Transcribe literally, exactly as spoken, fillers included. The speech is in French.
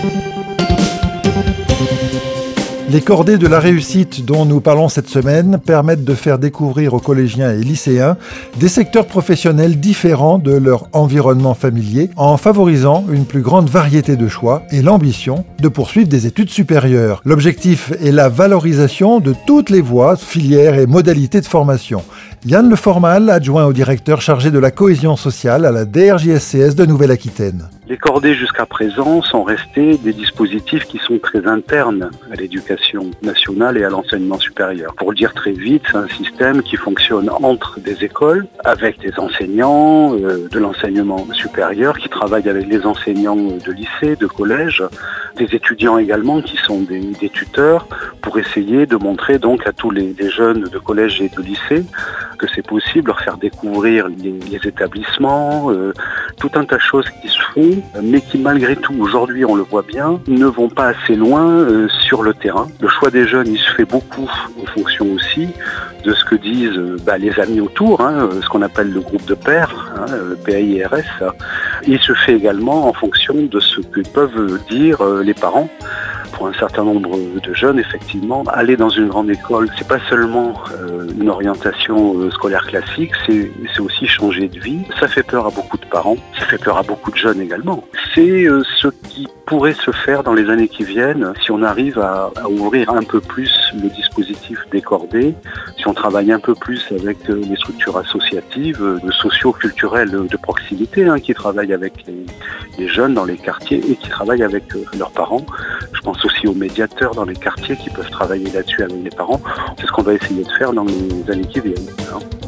Les cordées de la réussite dont nous parlons cette semaine permettent de faire découvrir aux collégiens et lycéens des secteurs professionnels différents de leur environnement familier en favorisant une plus grande variété de choix et l'ambition de poursuivre des études supérieures. L'objectif est la valorisation de toutes les voies, filières et modalités de formation. Yann Leformal, adjoint au directeur chargé de la cohésion sociale à la D R J S C S de Nouvelle-Aquitaine. Les cordées jusqu'à présent sont restés des dispositifs qui sont très internes à l'éducation nationale et à l'enseignement supérieur. Pour le dire très vite, c'est un système qui fonctionne entre des écoles, avec des enseignants euh, de l'enseignement supérieur qui travaillent avec les enseignants de lycée, de collège, des étudiants également qui sont des, des tuteurs pour essayer de montrer donc à tous les, les jeunes de collège et de lycée que c'est possible, leur faire découvrir les, les établissements, euh, tout un tas de choses qui se font, mais qui malgré tout, aujourd'hui on le voit bien, ne vont pas assez loin euh, sur le terrain. Le choix des jeunes, il se fait beaucoup en fonction aussi de ce que disent euh, bah, les amis autour, hein, ce qu'on appelle le groupe de pairs, hein, le P A I R S. Il se fait également en fonction de ce que peuvent dire euh, les parents. Pour un certain nombre de jeunes, effectivement, aller dans une grande école, c'est pas seulement euh, une orientation euh, scolaire classique, c'est, c'est aussi changer de vie. Ça fait peur à beaucoup de parents, ça fait peur à beaucoup de jeunes également. C'est euh, ce qui pourrait se faire dans les années qui viennent si on arrive à, à ouvrir un peu plus le dispositif des cordées, si on travaille un peu plus avec euh, les structures associatives, euh, socio-culturelles de proximité, hein, qui travaillent avec les, les jeunes dans les quartiers et qui travaillent avec euh, leurs parents. Je pense aussi aux médiateurs dans les quartiers qui peuvent travailler là-dessus avec les parents. C'est ce qu'on va essayer de faire dans les années qui viennent. Hein.